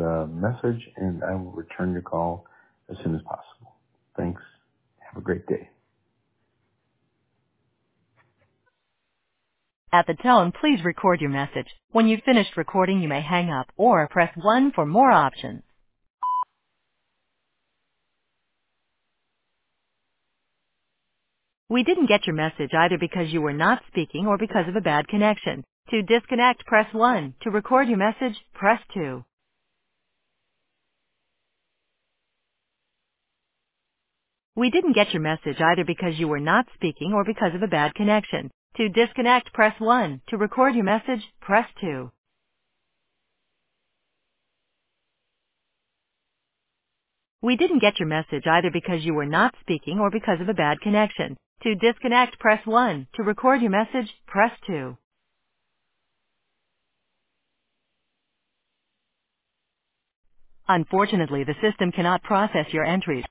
a message, and I will return your call as soon as possible. Thanks. Have a great day. At the tone, please record your message. When you've finished recording, you may hang up or press 1 for more options. We didn't get your message either because you were not speaking or because of a bad connection. To disconnect, press 1. To record your message, press 2. We didn't get your message either because you were not speaking or because of a bad connection. To disconnect, press 1. To record your message, press 2. We didn't get your message either because you were not speaking or because of a bad connection. To disconnect, press 1. To record your message, press 2. Unfortunately, the system cannot process your entries.